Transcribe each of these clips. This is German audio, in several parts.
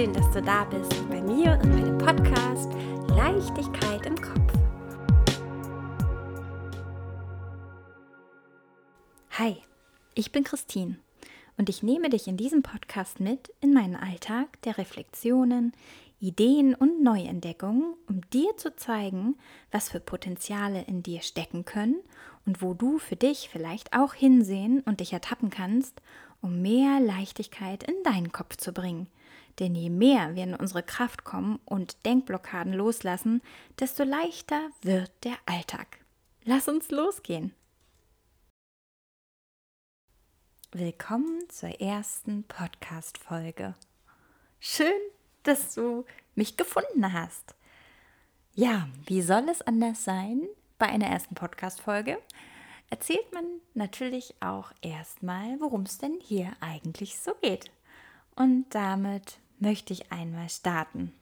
schön, dass du da bist bei mir und meinem Podcast Leichtigkeit im Kopf. Hi, ich bin Christine und ich nehme dich in diesem Podcast mit in meinen Alltag der Reflexionen, Ideen und Neuentdeckungen, um dir zu zeigen, was für Potenziale in dir stecken können und wo du für dich vielleicht auch hinsehen und dich ertappen kannst, um mehr Leichtigkeit in deinen Kopf zu bringen. Denn je mehr wir in unsere Kraft kommen und Denkblockaden loslassen, desto leichter wird der Alltag. Lass uns losgehen! Willkommen zur ersten Podcast-Folge. Schön, dass du mich gefunden hast. Ja, wie soll es anders sein? Bei einer ersten Podcast-Folge erzählt man natürlich auch erstmal, worum es denn hier eigentlich so geht. Und damit möchte ich einmal starten.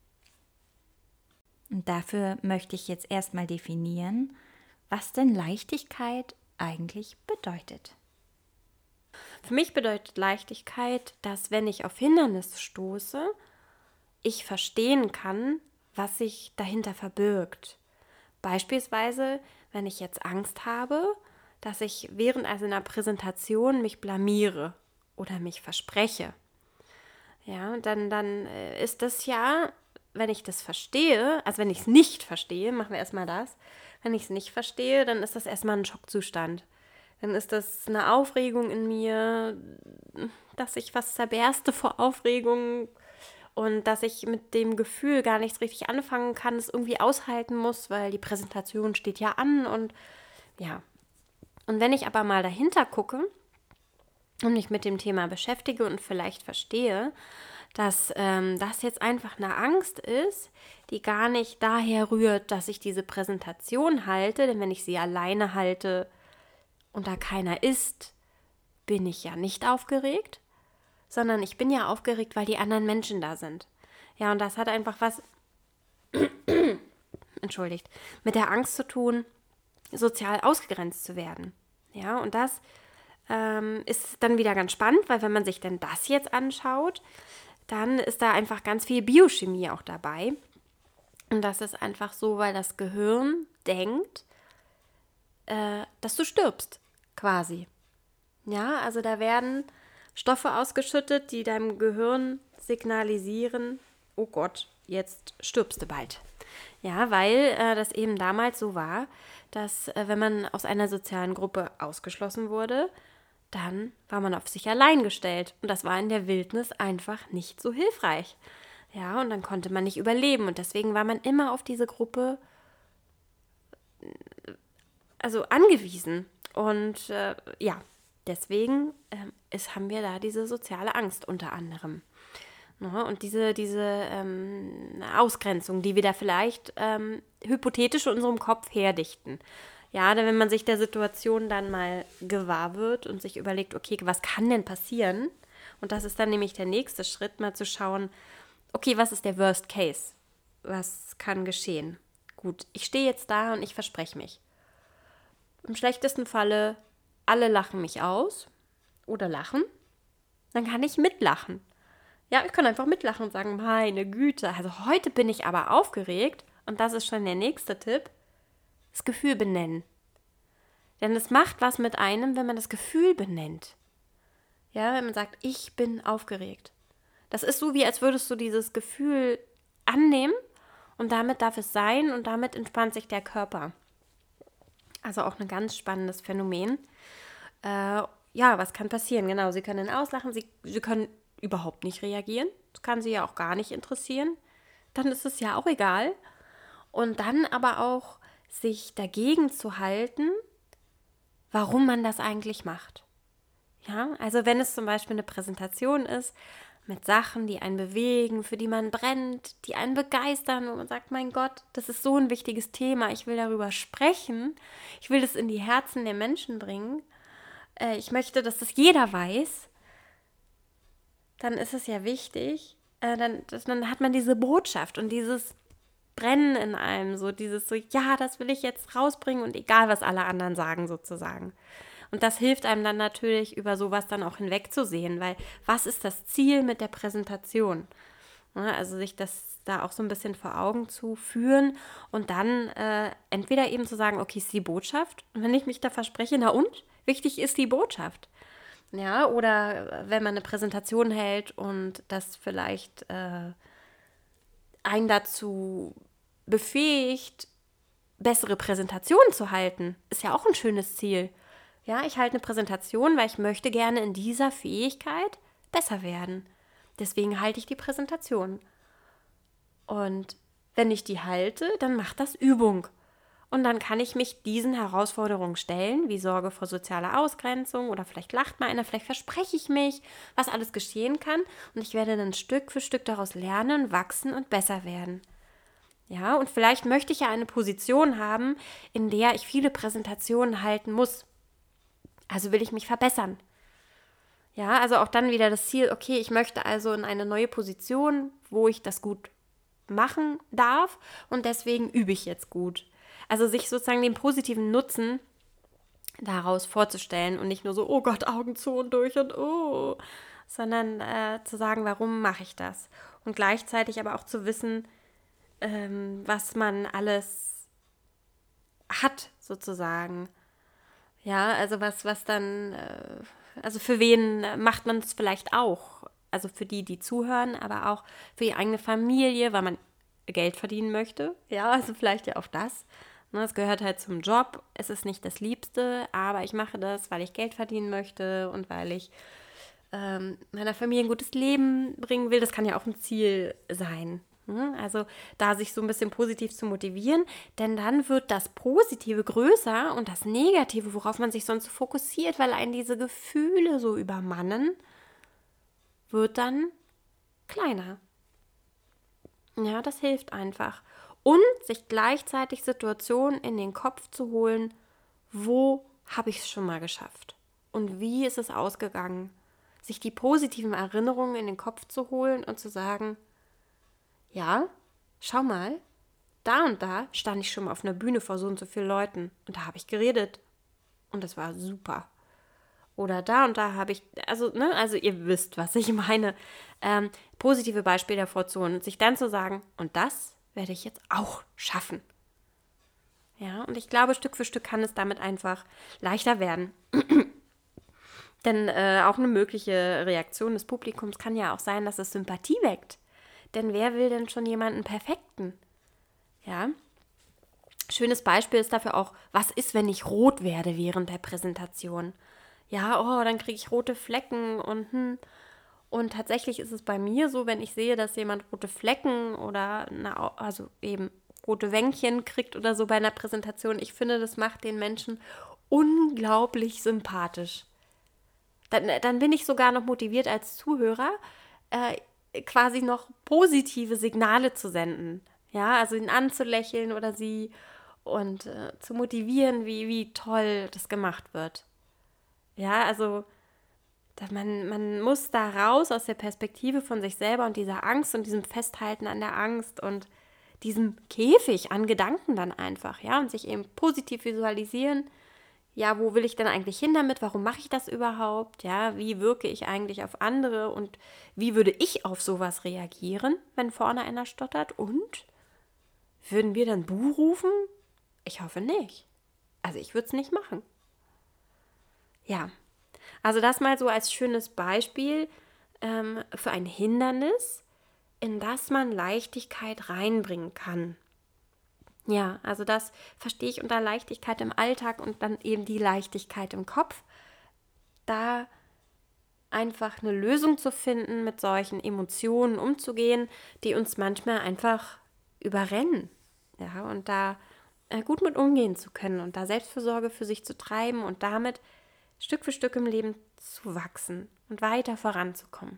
Und dafür möchte ich jetzt erstmal definieren, was denn Leichtigkeit eigentlich bedeutet. Für mich bedeutet Leichtigkeit, dass wenn ich auf Hindernisse stoße, ich verstehen kann, was sich dahinter verbirgt. Beispielsweise, wenn ich jetzt Angst habe, dass ich während einer Präsentation mich blamiere oder mich verspreche. Ja, dann ist das ja, wenn ich das verstehe, also wenn ich es nicht verstehe, machen wir erstmal das. Wenn ich es nicht verstehe, dann ist das erstmal ein Schockzustand. Dann ist das eine Aufregung in mir, dass ich fast zerberste vor Aufregung und dass ich mit dem Gefühl gar nichts richtig anfangen kann, es irgendwie aushalten muss, weil die Präsentation steht ja an und ja. Und wenn ich aber mal dahinter gucke und mich mit dem Thema beschäftige und vielleicht verstehe, dass das jetzt einfach eine Angst ist, die gar nicht daher rührt, dass ich diese Präsentation halte, denn wenn ich sie alleine halte und da keiner ist, bin ich ja nicht aufgeregt, sondern ich bin ja aufgeregt, weil die anderen Menschen da sind. Ja, und das hat einfach was, mit der Angst zu tun, sozial ausgegrenzt zu werden. Ja, und das ist dann wieder ganz spannend, weil wenn man sich denn das jetzt anschaut, dann ist da einfach ganz viel Biochemie auch dabei. Und das ist einfach so, weil das Gehirn denkt, dass du stirbst, quasi. Ja, also da werden Stoffe ausgeschüttet, die deinem Gehirn signalisieren, oh Gott, jetzt stirbst du bald. Ja, weil das eben damals so war, dass wenn man aus einer sozialen Gruppe ausgeschlossen wurde, dann war man auf sich allein gestellt. Und das war in der Wildnis einfach nicht so hilfreich. Ja, und dann konnte man nicht überleben. Und deswegen war man immer auf diese Gruppe angewiesen. Und deswegen haben wir da diese soziale Angst unter anderem. Ne? Und diese Ausgrenzung, die wir da vielleicht hypothetisch in unserem Kopf herdichten. Ja, denn wenn man sich der Situation dann mal gewahr wird und sich überlegt, okay, was kann denn passieren? Und das ist dann nämlich der nächste Schritt, mal zu schauen, okay, was ist der Worst Case? Was kann geschehen? Gut, ich stehe jetzt da und ich verspreche mich. Im schlechtesten Falle, alle lachen mich aus oder lachen, dann kann ich mitlachen. Ja, ich kann einfach mitlachen und sagen, meine Güte, also heute bin ich aber aufgeregt und das ist schon der nächste Tipp. Das Gefühl benennen. Denn es macht was mit einem, wenn man das Gefühl benennt. Ja, wenn man sagt, ich bin aufgeregt. Das ist so, wie als würdest du dieses Gefühl annehmen und damit darf es sein und damit entspannt sich der Körper. Also auch ein ganz spannendes Phänomen. Was kann passieren? Genau, sie können auslachen, sie können überhaupt nicht reagieren. Das kann sie ja auch gar nicht interessieren. Dann ist es ja auch egal. Und dann aber auch sich dagegen zu halten, warum man das eigentlich macht. Ja, also wenn es zum Beispiel eine Präsentation ist mit Sachen, die einen bewegen, für die man brennt, die einen begeistern, wo man sagt, mein Gott, das ist so ein wichtiges Thema, ich will darüber sprechen, ich will das in die Herzen der Menschen bringen, ich möchte, dass das jeder weiß, dann ist es ja wichtig, dann hat man diese Botschaft und dieses Brennen in einem, so dieses so, ja, das will ich jetzt rausbringen und egal, was alle anderen sagen sozusagen. Und das hilft einem dann natürlich, über sowas dann auch hinwegzusehen, weil was ist das Ziel mit der Präsentation? Ja, also sich das da auch so ein bisschen vor Augen zu führen und dann entweder eben zu sagen, okay, ist die Botschaft. Und wenn ich mich da verspreche, na und? Wichtig ist die Botschaft. Ja, oder wenn man eine Präsentation hält und das vielleicht einen dazu befähigt, bessere Präsentationen zu halten, ist ja auch ein schönes Ziel. Ja, ich halte eine Präsentation, weil ich möchte gerne in dieser Fähigkeit besser werden. Deswegen halte ich die Präsentation. Und wenn ich die halte, dann macht das Übung. Und dann kann ich mich diesen Herausforderungen stellen, wie Sorge vor sozialer Ausgrenzung oder vielleicht lacht mal einer, vielleicht verspreche ich mich, was alles geschehen kann. Und ich werde dann Stück für Stück daraus lernen, wachsen und besser werden. Ja, und vielleicht möchte ich ja eine Position haben, in der ich viele Präsentationen halten muss. Also will ich mich verbessern. Ja, also auch dann wieder das Ziel, okay, ich möchte also in eine neue Position, wo ich das gut machen darf und deswegen übe ich jetzt gut. Also sich sozusagen den positiven Nutzen daraus vorzustellen und nicht nur so, oh Gott, Augen zu und durch und oh, sondern zu sagen, warum mache ich das? Und gleichzeitig aber auch zu wissen, was man alles hat, sozusagen. Ja, also was dann, also für wen macht man es vielleicht auch? Also für die, die zuhören, aber auch für die eigene Familie, weil man Geld verdienen möchte. Ja, also vielleicht ja auch das. Ne, es gehört halt zum Job. Es ist nicht das Liebste, aber ich mache das, weil ich Geld verdienen möchte und weil ich meiner Familie ein gutes Leben bringen will. Das kann ja auch ein Ziel sein. Also da sich so ein bisschen positiv zu motivieren, denn dann wird das Positive größer und das Negative, worauf man sich sonst so fokussiert, weil einen diese Gefühle so übermannen, wird dann kleiner. Ja, das hilft einfach. Und sich gleichzeitig Situationen in den Kopf zu holen, wo habe ich es schon mal geschafft? Und wie ist es ausgegangen? Sich die positiven Erinnerungen in den Kopf zu holen und zu sagen, ja, schau mal, da und da stand ich schon mal auf einer Bühne vor so und so vielen Leuten und da habe ich geredet und das war super. Oder da und da habe ich, also ihr wisst, was ich meine, positive Beispiele hervorzuholen und sich dann zu sagen, und das werde ich jetzt auch schaffen. Ja, und ich glaube, Stück für Stück kann es damit einfach leichter werden. Denn auch eine mögliche Reaktion des Publikums kann ja auch sein, dass es Sympathie weckt. Denn wer will denn schon jemanden Perfekten? Ja. Schönes Beispiel ist dafür auch, was ist, wenn ich rot werde während der Präsentation? Ja, oh, dann kriege ich rote Flecken und tatsächlich ist es bei mir so, wenn ich sehe, dass jemand rote Flecken oder also eben rote Wänkchen kriegt oder so bei einer Präsentation, ich finde, das macht den Menschen unglaublich sympathisch. Dann bin ich sogar noch motiviert als Zuhörer, quasi noch positive Signale zu senden. Ja, also ihn anzulächeln oder sie und zu motivieren, wie toll das gemacht wird. Ja, also man muss da raus aus der Perspektive von sich selber und dieser Angst und diesem Festhalten an der Angst und diesem Käfig an Gedanken dann einfach, ja, und sich eben positiv visualisieren. Ja, wo will ich denn eigentlich hin damit? Warum mache ich das überhaupt? Ja, wie wirke ich eigentlich auf andere und wie würde ich auf sowas reagieren, wenn vorne einer stottert? Und würden wir dann Buh rufen? Ich hoffe nicht. Also ich würde es nicht machen. Ja, also das mal so als schönes Beispiel für ein Hindernis, in das man Leichtigkeit reinbringen kann. Ja, also das verstehe ich unter Leichtigkeit im Alltag und dann eben die Leichtigkeit im Kopf. Da einfach eine Lösung zu finden, mit solchen Emotionen umzugehen, die uns manchmal einfach überrennen. Ja, und da gut mit umgehen zu können und da Selbstfürsorge für sich zu treiben und damit Stück für Stück im Leben zu wachsen und weiter voranzukommen.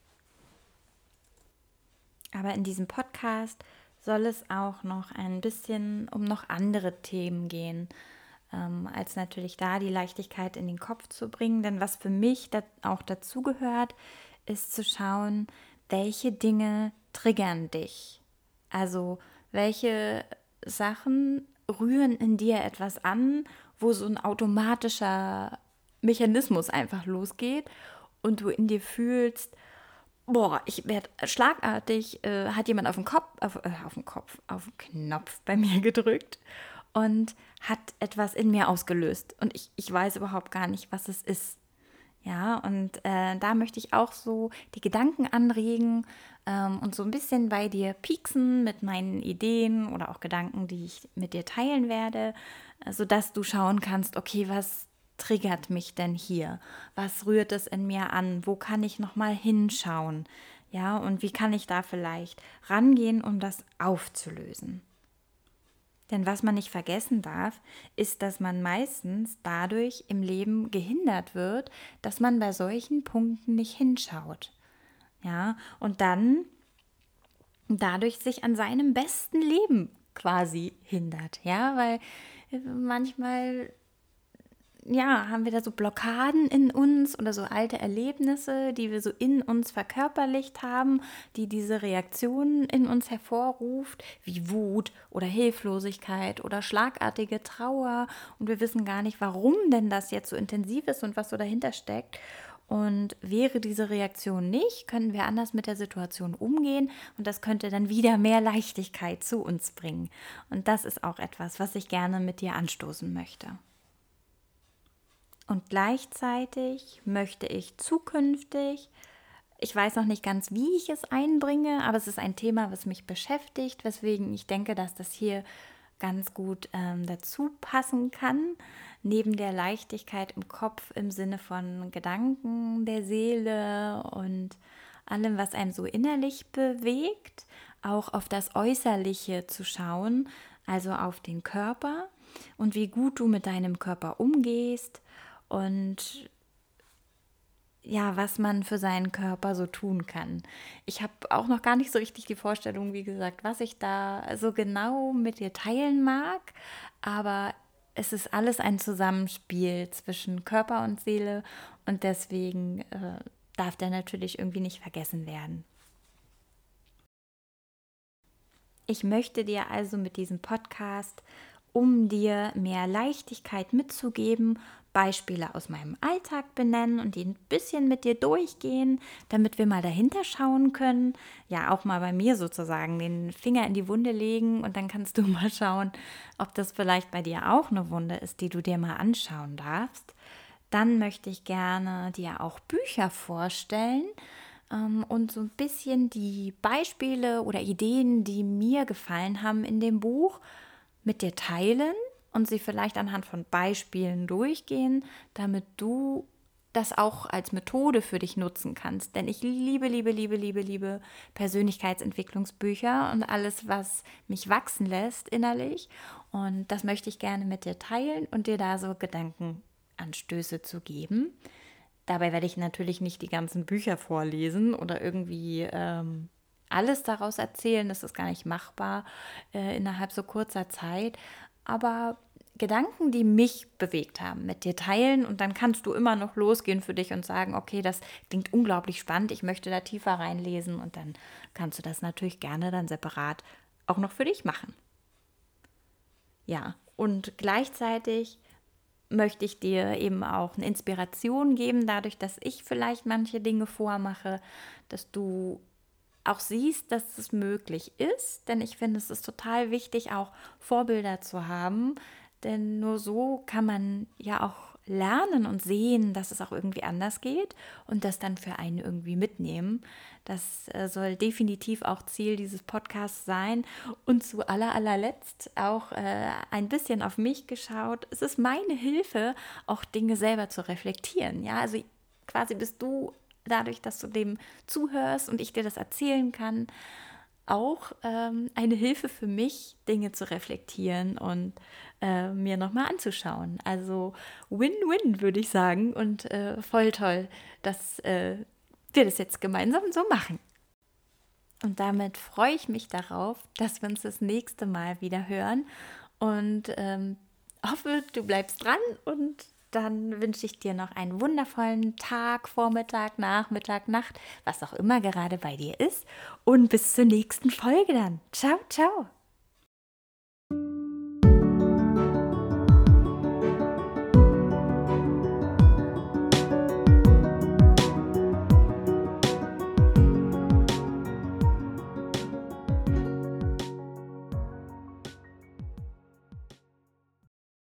Aber in diesem Podcast soll es auch noch ein bisschen um noch andere Themen gehen, als natürlich da die Leichtigkeit in den Kopf zu bringen. Denn was für mich auch dazu gehört, ist zu schauen, welche Dinge triggern dich. Also welche Sachen rühren in dir etwas an, wo so ein automatischer Mechanismus einfach losgeht und du in dir fühlst, ich werde schlagartig, hat jemand auf den Knopf bei mir gedrückt und hat etwas in mir ausgelöst. Und ich weiß überhaupt gar nicht, was es ist. Ja, und da möchte ich auch so die Gedanken anregen und so ein bisschen bei dir pieksen mit meinen Ideen oder auch Gedanken, die ich mit dir teilen werde, sodass du schauen kannst, okay, was triggert mich denn hier? Was rührt es in mir an? Wo kann ich nochmal hinschauen? Ja, und wie kann ich da vielleicht rangehen, um das aufzulösen? Denn was man nicht vergessen darf, ist, dass man meistens dadurch im Leben gehindert wird, dass man bei solchen Punkten nicht hinschaut. Ja, und dann dadurch sich an seinem besten Leben quasi hindert. Ja, weil manchmal haben wir da so Blockaden in uns oder so alte Erlebnisse, die wir so in uns verkörperlicht haben, die diese Reaktionen in uns hervorruft, wie Wut oder Hilflosigkeit oder schlagartige Trauer. Und wir wissen gar nicht, warum denn das jetzt so intensiv ist und was so dahinter steckt. Und wäre diese Reaktion nicht, können wir anders mit der Situation umgehen und das könnte dann wieder mehr Leichtigkeit zu uns bringen. Und das ist auch etwas, was ich gerne mit dir anstoßen möchte. Und gleichzeitig möchte ich zukünftig, ich weiß noch nicht ganz, wie ich es einbringe, aber es ist ein Thema, was mich beschäftigt, weswegen ich denke, dass das hier ganz gut dazu passen kann. Neben der Leichtigkeit im Kopf im Sinne von Gedanken der Seele und allem, was einem so innerlich bewegt, auch auf das Äußerliche zu schauen, also auf den Körper und wie gut du mit deinem Körper umgehst und ja, was man für seinen Körper so tun kann. Ich habe auch noch gar nicht so richtig die Vorstellung, wie gesagt, was ich da so genau mit dir teilen mag, aber es ist alles ein Zusammenspiel zwischen Körper und Seele und deswegen darf der natürlich irgendwie nicht vergessen werden. Ich möchte dir also mit diesem Podcast, um dir mehr Leichtigkeit mitzugeben, Beispiele aus meinem Alltag benennen und die ein bisschen mit dir durchgehen, damit wir mal dahinter schauen können. Ja, auch mal bei mir sozusagen den Finger in die Wunde legen und dann kannst du mal schauen, ob das vielleicht bei dir auch eine Wunde ist, die du dir mal anschauen darfst. Dann möchte ich gerne dir auch Bücher vorstellen und so ein bisschen die Beispiele oder Ideen, die mir gefallen haben in dem Buch, mit dir teilen und sie vielleicht anhand von Beispielen durchgehen, damit du das auch als Methode für dich nutzen kannst. Denn ich liebe Persönlichkeitsentwicklungsbücher und alles, was mich wachsen lässt innerlich. Und das möchte ich gerne mit dir teilen und dir da so Gedankenanstöße zu geben. Dabei werde ich natürlich nicht die ganzen Bücher vorlesen oder irgendwie alles daraus erzählen. Das ist gar nicht machbar innerhalb so kurzer Zeit. Aber Gedanken, die mich bewegt haben, mit dir teilen und dann kannst du immer noch losgehen für dich und sagen, okay, das klingt unglaublich spannend, ich möchte da tiefer reinlesen und dann kannst du das natürlich gerne dann separat auch noch für dich machen. Ja, und gleichzeitig möchte ich dir eben auch eine Inspiration geben, dadurch, dass ich vielleicht manche Dinge vormache, dass du auch siehst, dass es möglich ist, denn ich finde, es ist total wichtig, auch Vorbilder zu haben, denn nur so kann man ja auch lernen und sehen, dass es auch irgendwie anders geht und das dann für einen irgendwie mitnehmen. Das soll definitiv auch Ziel dieses Podcasts sein. Und zu allerletzt auch ein bisschen auf mich geschaut. Es ist meine Hilfe, auch Dinge selber zu reflektieren. Ja, also quasi bist du dadurch, dass du dem zuhörst und ich dir das erzählen kann, auch eine Hilfe für mich, Dinge zu reflektieren und mir nochmal anzuschauen. Also Win-Win, würde ich sagen. Und voll toll, dass wir das jetzt gemeinsam so machen. Und damit freue ich mich darauf, dass wir uns das nächste Mal wieder hören. Und hoffe, du bleibst dran und dann wünsche ich dir noch einen wundervollen Tag, Vormittag, Nachmittag, Nacht, was auch immer gerade bei dir ist. Und bis zur nächsten Folge dann. Ciao, ciao.